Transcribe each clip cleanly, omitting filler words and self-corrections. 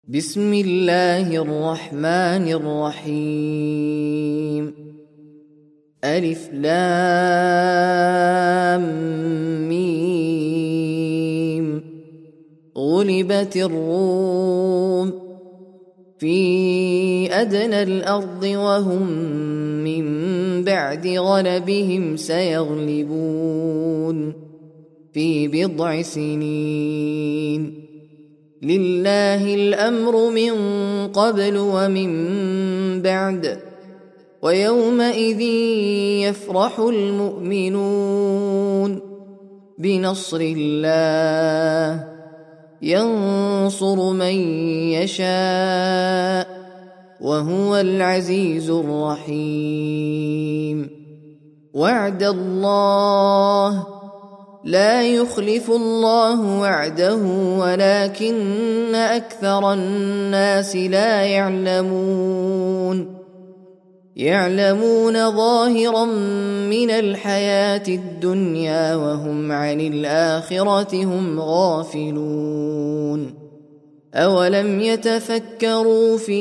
بسم الله الرحمن الرحيم. ألف لام ميم. غلبت الروم في أدنى الأرض وهم من بعد غلبهم سيغلبون في بضع سنين. لله الأمر من قبل ومن بعد ويومئذ يفرح المؤمنون بنصر الله ينصر من يشاء وهو العزيز الرحيم. وعد الله لا يخلف الله وعده ولكن أكثر الناس لا يعلمون ظاهرا من الحياة الدنيا وهم عن الآخرة هم غافلون. أولم يتفكروا في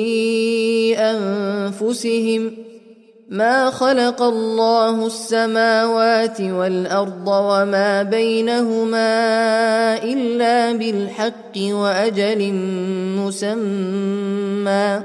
أنفسهم ما خلق الله السماوات والأرض وما بينهما إلا بالحق وأجل مسمى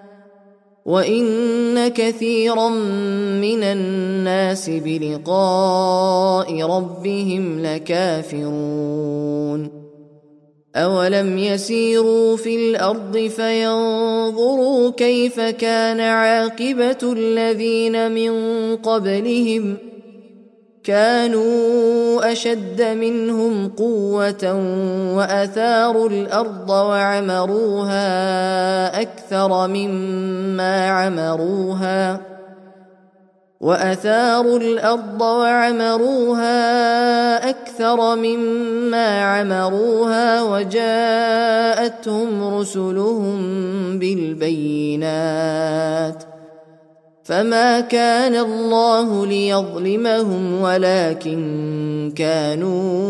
وإن كثيرا من الناس بلقاء ربهم لكافرون. أولم يسيروا في الأرض فينظروا كيف كان عاقبة الذين من قبلهم كانوا أشد منهم قوة وأثاروا الأرض وعمروها أكثر مما عمروها وجاءتهم رسلهم بالبينات فما كان الله ليظلمهم ولكن كانوا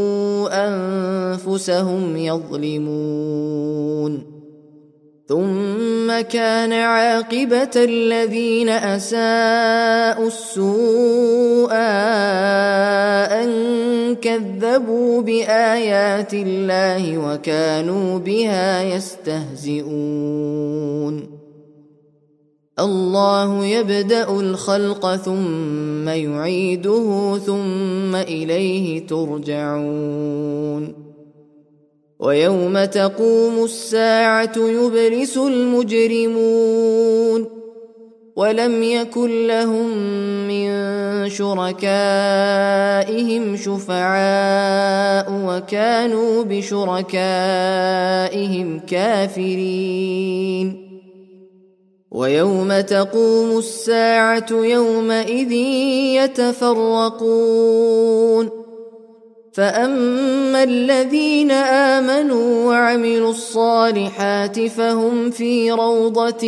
أنفسهم يظلمون. ثم كان عاقبة الذين أساءوا السوء أن كذبوا بآيات الله وكانوا بها يستهزئون. الله يبدأ الخلق ثم يعيده ثم إليه ترجعون. ويوم تقوم الساعة يبلس المجرمون ولم يكن لهم من شركائهم شفعاء وكانوا بشركائهم كافرين. ويوم تقوم الساعة يومئذ يتفرقون فأما الذين آمنوا وعملوا الصالحات فهم في روضة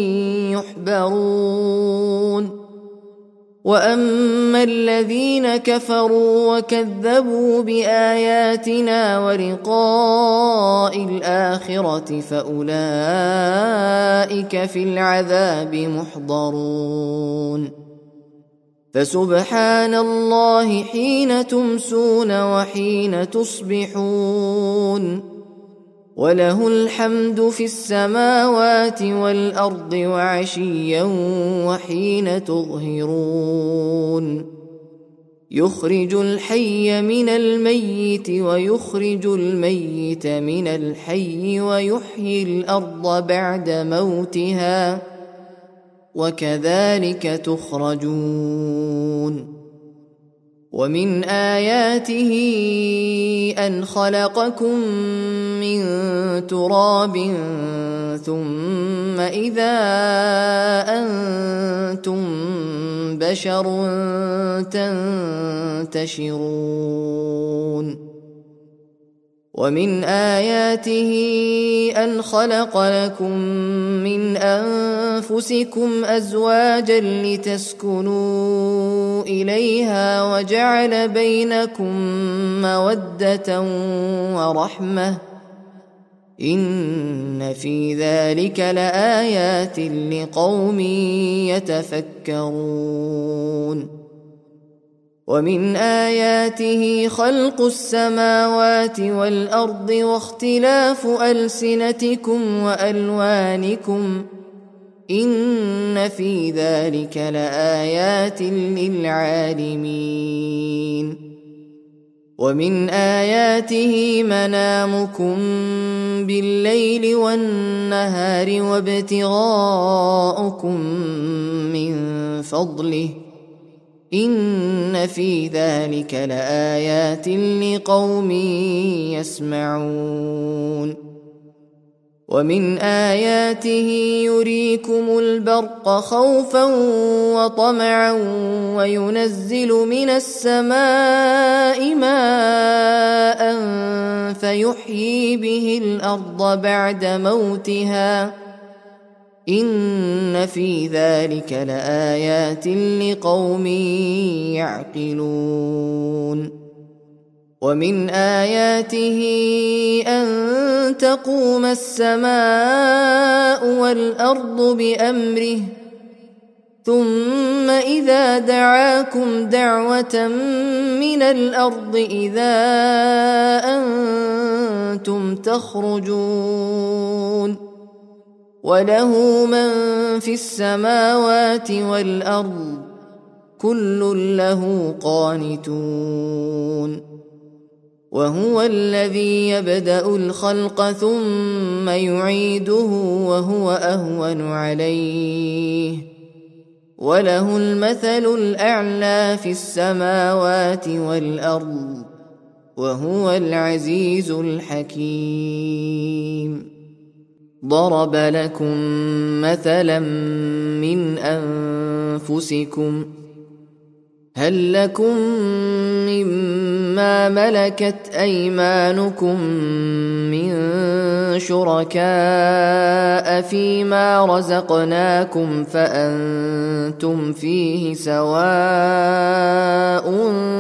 يحبرون. وأما الذين كفروا وكذبوا بآياتنا ولقاء الآخرة فأولئك في العذاب محضرون. فسبحان الله حين تمسون وحين تصبحون وله الحمد في السماوات والأرض وعشيا وحين تظهرون. يخرج الحي من الميت ويخرج الميت من الحي ويحيي الأرض بعد موتها وكذلك تخرجون. ومن آياته أن خلقكم من تراب ثم إذا أنتم بشر تنتشرون. ومن آياته أن خلق لكم من أنفسكم أزواجا لتسكنوا إليها وجعل بينكم مودة ورحمة إن في ذلك لآيات لقوم يتفكرون. ومن آياته خلق السماوات والأرض واختلاف ألسنتكم وألوانكم إن في ذلك لآيات للعالمين. ومن آياته منامكم بالليل والنهار وابتغاؤكم من فضله إن في ذلك لآيات لقوم يسمعون. ومن آياته يريكم البرق خوفا وطمعا وينزل من السماء ماء فيحيي به الأرض بعد موتها إن في ذلك لآيات لقوم يعقلون. ومن آياته أن تقوم السماء والأرض بأمره ثم إذا دعاكم دعوة من الأرض إذا أنتم تخرجون. وله من في السماوات والأرض كل له قانتون. وهو الذي يبدأ الخلق ثم يعيده وهو أهون عليه وله المثل الأعلى في السماوات والأرض وهو العزيز الحكيم. ضرب لكم مثلا من أنفسكم هل لكم مما ملكت أيمانكم من شركاء فيما رزقناكم فأنتم فيه سواء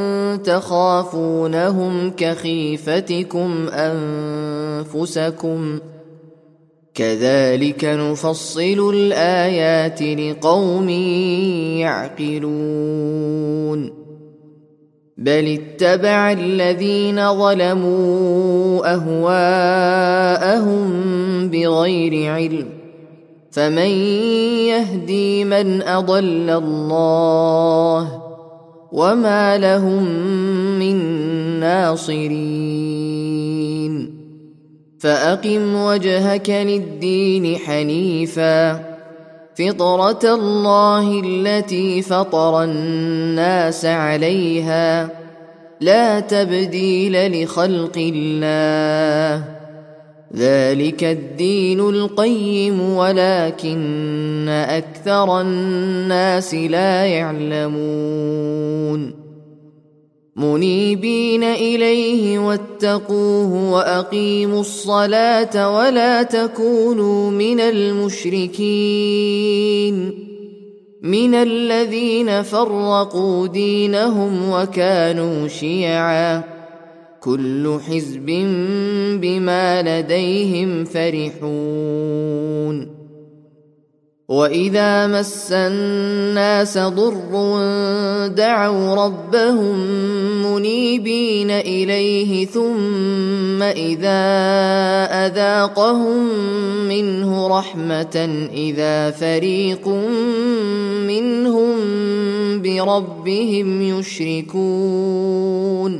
تخافونهم كخيفتكم أنفسكم كذلك نفصل الآيات لقوم يعقلون. بل اتبع الذين ظلموا أهواءهم بغير علم فمن يهدي من أضل الله وما لهم من ناصرين. فأقم وجهك للدين حنيفا فطرة الله التي فطر الناس عليها لا تبديل لخلق الله ذلك الدين القيم ولكن أكثر الناس لا يعلمون. منيبين إليه واتقوه وأقيموا الصلاة ولا تكونوا من المشركين من الذين فرقوا دينهم وكانوا شيعا كل حزب بما لديهم فرحون. وإذا مس الناس ضر دعوا ربهم منيبين إليه ثم إذا أذاقهم منه رحمة إذا فريق منهم بربهم يشركون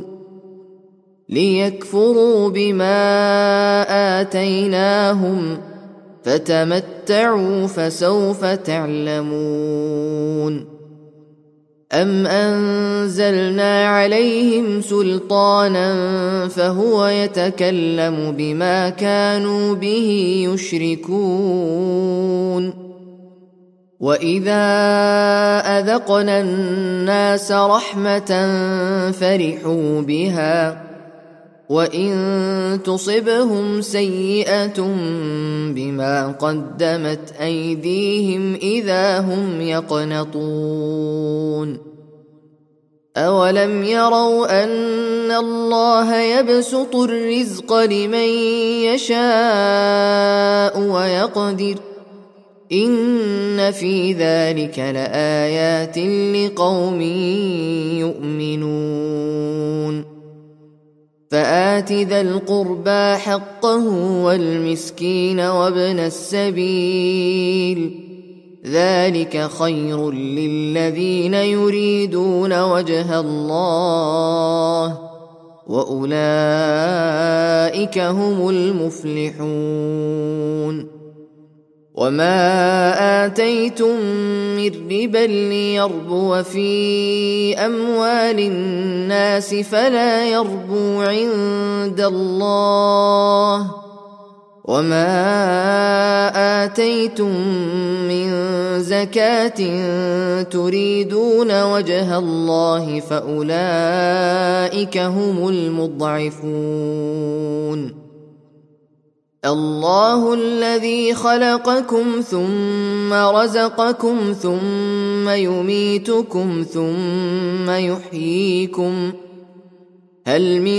ليكفروا بما آتيناهم فتمتعوا فسوف تعلمون. أم أنزلنا عليهم سلطانا فهو يتكلم بما كانوا به يشركون. وإذا أذقنا الناس رحمة فرحوا بها وإن تصبهم سيئة بما قدمت أيديهم إذا هم يقنطون. أولم يروا أن الله يبسط الرزق لمن يشاء ويقدر إن في ذلك لآيات لقوم يؤمنون فآت ذا القربى حقه والمسكين وابن السبيل ذلك خير للذين يريدون وجه الله وأولئك هم المفلحون وما آتيتم من ربا ليربو في أموال الناس فلا يربو عند الله وما آتيتم من زكاة تريدون وجه الله فأولئك هم المضعفون الله الذي خلقكم ثم رزقكم ثم يميتكم ثم يحييكم هل من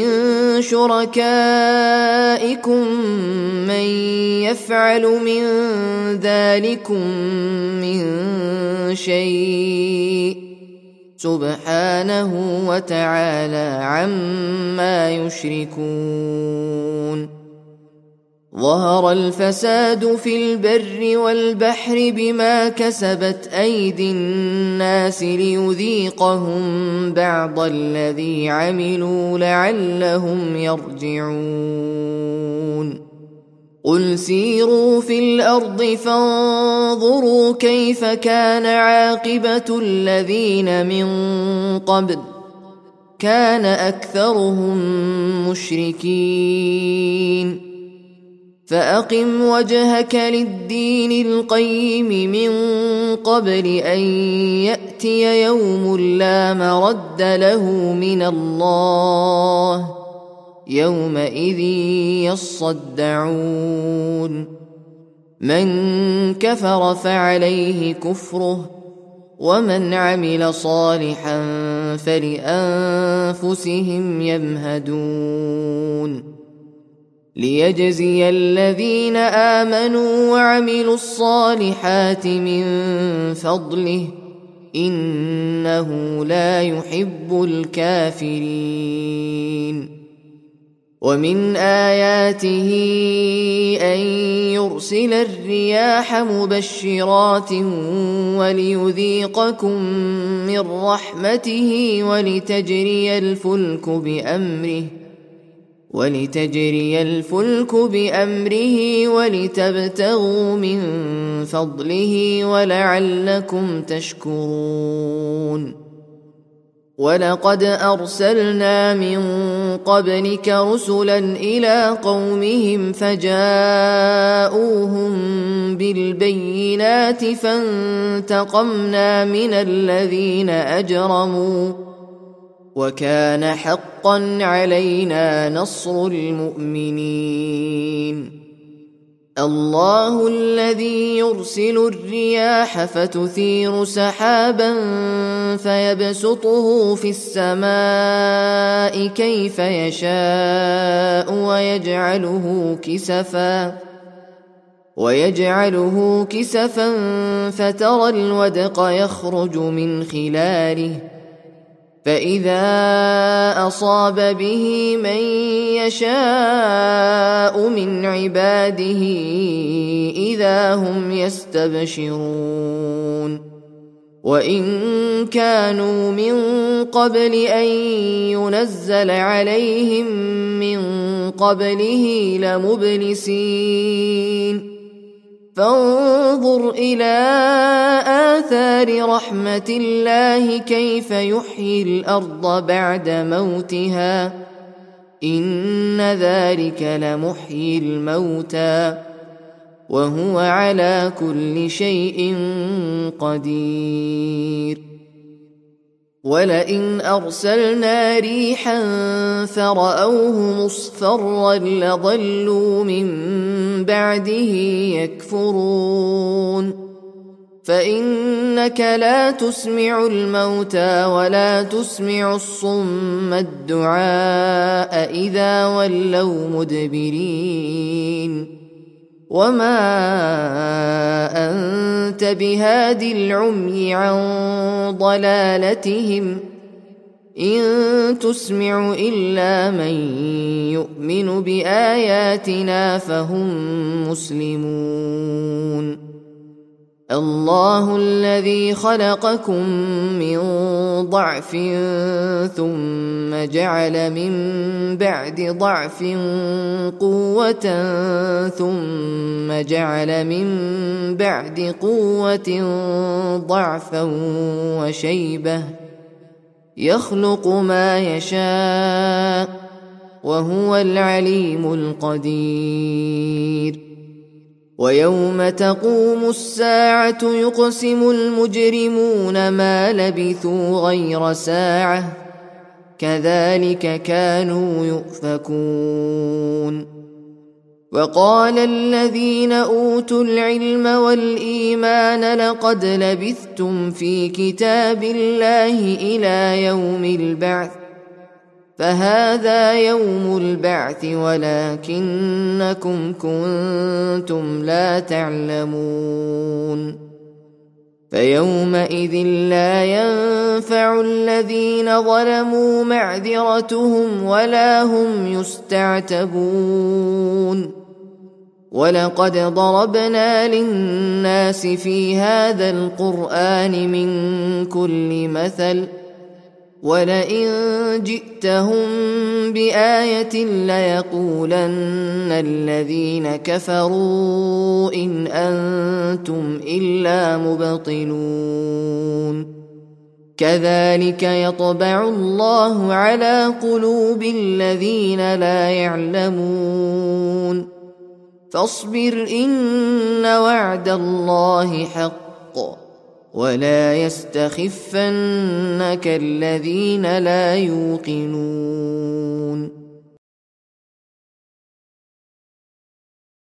شركائكم من يفعل من ذلكم من شيء سبحانه وتعالى عما يشركون ظهر الفساد في البر والبحر بما كسبت أيدي الناس ليذيقهم بعض الذي عملوا لعلهم يرجعون قل سيروا في الأرض فانظروا كيف كان عاقبة الذين من قبل كان أكثرهم مشركين فأقم وجهك للدين القيم من قبل أن يأتي يوم لا مرد له من الله يومئذ يصدعون من كفر فعليه كفره ومن عمل صالحا فلأنفسهم يمهدون ليجزي الذين آمنوا وعملوا الصالحات من فضله إنه لا يحب الكافرين ومن آياته أن يرسل الرياح مبشرات وليذيقكم من رحمته ولتجري الفلك بأمره ولتبتغوا من فضله ولعلكم تشكرون ولقد أرسلنا من قبلك رسلا إلى قومهم فجاءوهم بالبينات فانتقمنا من الذين أجرموا وكان حقا علينا نصر المؤمنين الله الذي يرسل الرياح فتثير سحابا فيبسطه في السماء كيف يشاء ويجعله كسفا فترى الودق يخرج من خلاله فإذا أصاب به من يشاء من عباده إذا هم يستبشرون وإن كانوا من قبل أن ينزل عليهم من قبله لمبلسين فانظر إلى آثار رحمة الله كيف يحيي الأرض بعد موتها إن ذلك لمحيي الموتى وهو على كل شيء قدير ولئن أرسلنا ريحا فرأوه مصفرا لظلوا من بعده يكفرون فإنك لا تسمع الموتى ولا تسمع الصم الدعاء إذا ولوا مدبرين وما أنت بهاد العمي عن ضلالتهم إن تسمع إلا من يؤمن بآياتنا فهم مسلمون الله الذي خلقكم من ضعف ثم جعل من بعد ضعف قوة ثم جعل من بعد قوة ضعفا وشيبة يخلق ما يشاء وهو العليم القدير ويوم تقوم الساعة يقسم المجرمون ما لبثوا غير ساعة كذلك كانوا يؤفكون وقال الذين أوتوا العلم والإيمان لقد لبثتم في كتاب الله إلى يوم البعث فهذا يوم البعث ولكنكم كنتم لا تعلمون فيومئذ لا ينفع الذين ظلموا معذرتهم ولا هم يستعتبون ولقد ضربنا للناس في هذا القرآن من كل مثل ولئن جئتهم بآية ليقولن الذين كفروا إن أنتم إلا مبطلون كذلك يطبع الله على قلوب الذين لا يعلمون فاصبر إن وعد الله حق ولا يستخفنك الذين لا يوقنون